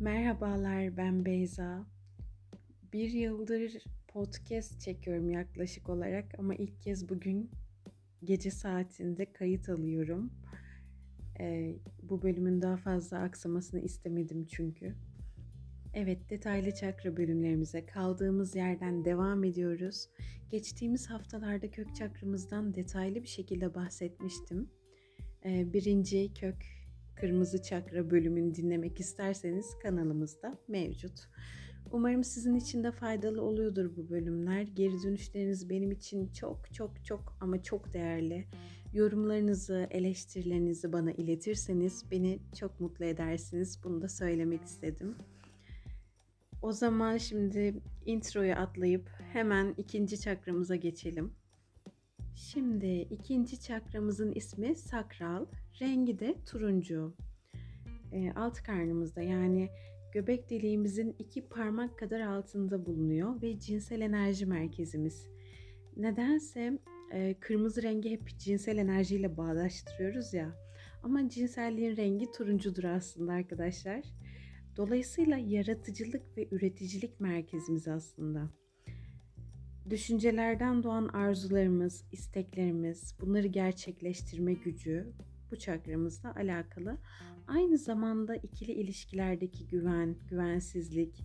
Merhabalar, ben Beyza. Bir yıldır podcast çekiyorum yaklaşık olarak ama ilk kez bugün gece saatinde kayıt alıyorum. Bu bölümün daha fazla aksamasını istemedim çünkü. Evet, detaylı çakra bölümlerimize kaldığımız yerden devam ediyoruz. Geçtiğimiz haftalarda kök çakramızdan detaylı bir şekilde bahsetmiştim. Birinci kök kırmızı çakra bölümünü dinlemek isterseniz kanalımızda mevcut. Umarım sizin için de faydalı oluyordur bu bölümler. Geri dönüşleriniz benim için çok ama çok değerli. Yorumlarınızı, eleştirilerinizi bana iletirseniz beni çok mutlu edersiniz. Bunu da söylemek istedim. O zaman şimdi introyu atlayıp hemen ikinci çakramıza geçelim. Şimdi ikinci çakramızın ismi sakral, rengi de turuncu. Alt karnımızda yani göbek deliğimizin 2 parmak kadar altında bulunuyor ve cinsel enerji merkezimiz. Nedense kırmızı rengi hep cinsel enerjiyle bağdaştırıyoruz ya. Ama cinselliğin rengi turuncudur aslında arkadaşlar. Dolayısıyla yaratıcılık ve üreticilik merkezimiz aslında. Düşüncelerden doğan arzularımız, isteklerimiz, bunları gerçekleştirme gücü bu çakramızla alakalı. Aynı zamanda ikili ilişkilerdeki güven, güvensizlik,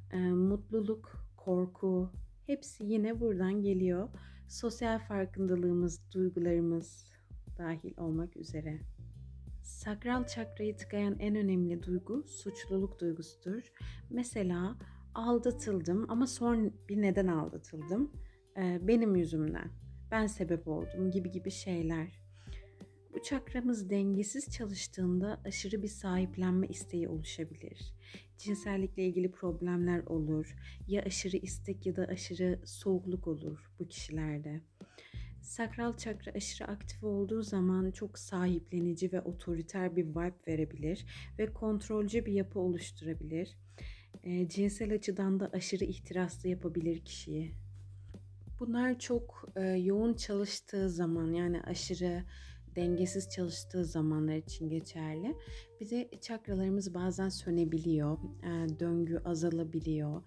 mutluluk, korku hepsi yine buradan geliyor. Sosyal farkındalığımız, duygularımız dahil olmak üzere. Sakral çakrayı tıkayan en önemli duygu suçluluk duygusudur. Mesela aldatıldım ama son bir neden aldatıldım. Benim yüzümden. Ben sebep oldum gibi şeyler. Bu çakramız dengesiz çalıştığında aşırı bir sahiplenme isteği oluşabilir. Cinsellikle ilgili problemler olur. Ya aşırı istek ya da aşırı soğukluk olur bu kişilerde. Sakral çakra aşırı aktif olduğu zaman çok sahiplenici ve otoriter bir vibe verebilir ve kontrolcü bir yapı oluşturabilir. Cinsel açıdan da aşırı ihtiraslı yapabilir kişiyi. Bunlar çok yoğun çalıştığı zaman yani aşırı dengesiz çalıştığı zamanlar için geçerli. Bir de çakralarımız bazen sönebiliyor, döngü azalabiliyor.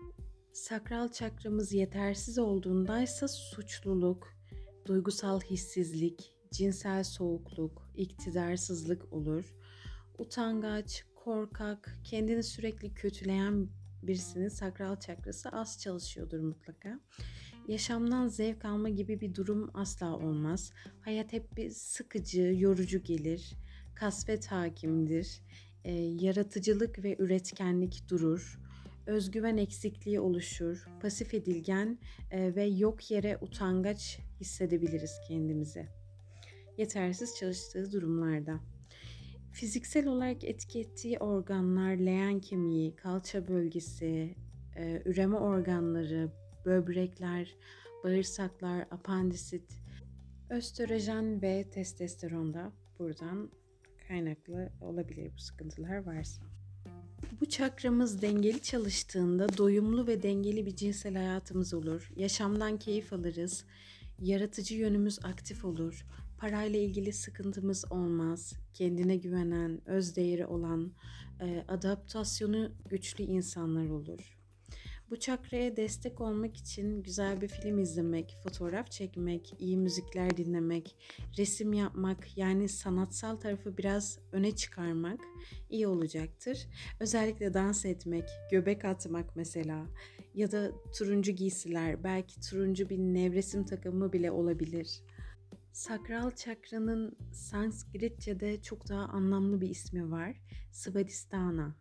Sakral çakramız yetersiz olduğundaysa suçluluk, duygusal hissizlik, cinsel soğukluk, iktidarsızlık olur. Utangaç, korkak, kendini sürekli kötüleyen birisinin sakral çakrası az çalışıyordur mutlaka. Yaşamdan zevk alma gibi bir durum asla olmaz. Hayat hep bir sıkıcı, yorucu gelir. Kasvet hakimdir. Yaratıcılık ve üretkenlik durur. Özgüven eksikliği oluşur. Pasif edilgen ve yok yere utangaç hissedebiliriz kendimizi. Yetersiz çalıştığı durumlarda. Fiziksel olarak etki ettiği organlar leğen kemiği, kalça bölgesi, üreme organları, böbrekler, bağırsaklar, apandisit, östrojen ve testosteron da buradan kaynaklı olabilir bu sıkıntılar varsa. Bu çakramız dengeli çalıştığında doyumlu ve dengeli bir cinsel hayatımız olur. Yaşamdan keyif alırız. Yaratıcı yönümüz aktif olur. Parayla ilgili sıkıntımız olmaz. Kendine güvenen, özdeğeri olan, adaptasyonu güçlü insanlar olur. Bu çakraya destek olmak için güzel bir film izlemek, fotoğraf çekmek, iyi müzikler dinlemek, resim yapmak yani sanatsal tarafı biraz öne çıkarmak iyi olacaktır. Özellikle dans etmek, göbek atmak mesela ya da turuncu giysiler, belki turuncu bir nevresim takımı bile olabilir. Sakral çakranın Sanskritçe'de çok daha anlamlı bir ismi var. Svadhisthana.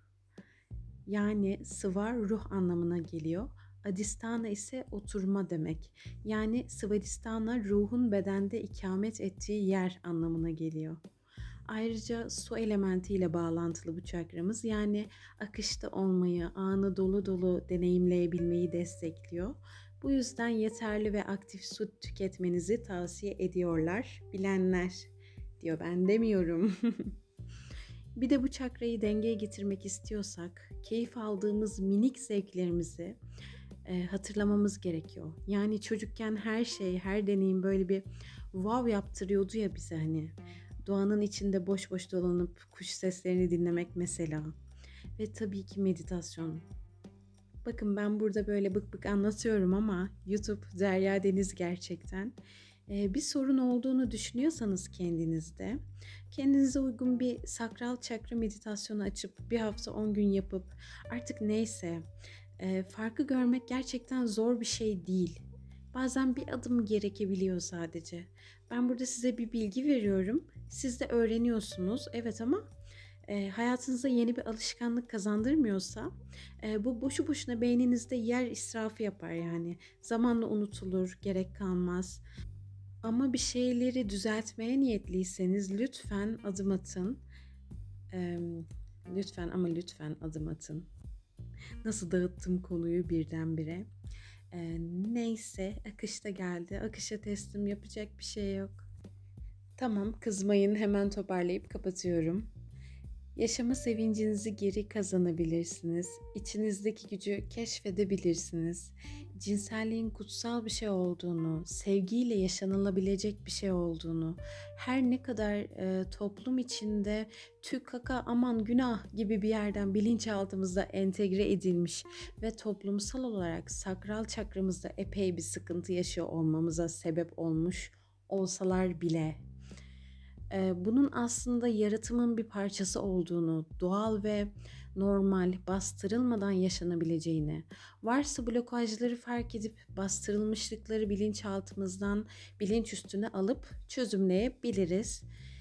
Yani sıvar ruh anlamına geliyor. Adisthana ise oturma demek. Yani Svadhisthana ruhun bedende ikamet ettiği yer anlamına geliyor. Ayrıca su elementiyle bağlantılı bu çakramız yani akışta olmayı, anı dolu dolu deneyimleyebilmeyi destekliyor. Bu yüzden yeterli ve aktif su tüketmenizi tavsiye ediyorlar. Bilenler diyor, ben demiyorum. Bir de bu çakrayı dengeye getirmek istiyorsak keyif aldığımız minik zevklerimizi hatırlamamız gerekiyor. Yani çocukken her şey, her deneyim böyle bir wow yaptırıyordu ya bize hani. Doğanın içinde boş boş dolanıp kuş seslerini dinlemek mesela. ve tabii ki meditasyon. Bakın ben burada böyle bık bık anlatıyorum ama YouTube derya deniz gerçekten. Bir sorun olduğunu düşünüyorsanız kendinizde, kendinize uygun bir sakral çakra meditasyonu açıp bir hafta 10 gün yapıp artık neyse farkı görmek gerçekten zor bir şey değil. Bazen bir adım gerekebiliyor sadece. Ben burada size bir bilgi veriyorum. Siz de öğreniyorsunuz. Evet ama hayatınıza yeni bir alışkanlık kazandırmıyorsa bu boşu boşuna beyninizde yer israfı yapar yani. Zamanla unutulur, gerek kalmaz. Ama bir şeyleri düzeltmeye niyetliyseniz lütfen adım atın. Eee, lütfen ama lütfen adım atın. Nasıl dağıttım konuyu birdenbire. Neyse akışta geldi. Akışa teslim, yapacak bir şey yok. Tamam, kızmayın, hemen toparlayıp kapatıyorum. Yaşama sevincinizi geri kazanabilirsiniz. İçinizdeki gücü keşfedebilirsiniz. Cinselliğin kutsal bir şey olduğunu, sevgiyle yaşanılabilecek bir şey olduğunu, her ne kadar toplum içinde tüh kaka aman günah gibi bir yerden bilinçaltımızda entegre edilmiş ve toplumsal olarak sakral çakramızda epey bir sıkıntı yaşıyor olmamıza sebep olmuş olsalar bile bunun aslında yaratımın bir parçası olduğunu, doğal ve normal, bastırılmadan yaşanabileceğini, varsa blokajları fark edip bastırılmışlıkları bilinçaltımızdan bilinç üstüne alıp çözümleyebiliriz.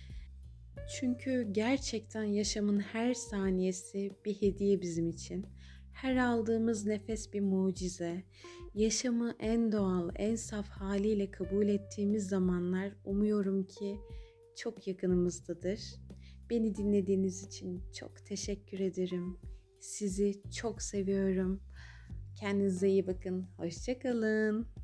Çünkü gerçekten yaşamın her saniyesi bir hediye bizim için. Her aldığımız nefes bir mucize. Yaşamı en doğal, en saf haliyle kabul ettiğimiz zamanlar umuyorum ki çok yakınımızdadır. Beni dinlediğiniz için çok teşekkür ederim. Sizi çok seviyorum. Kendinize iyi bakın. Hoşça kalın.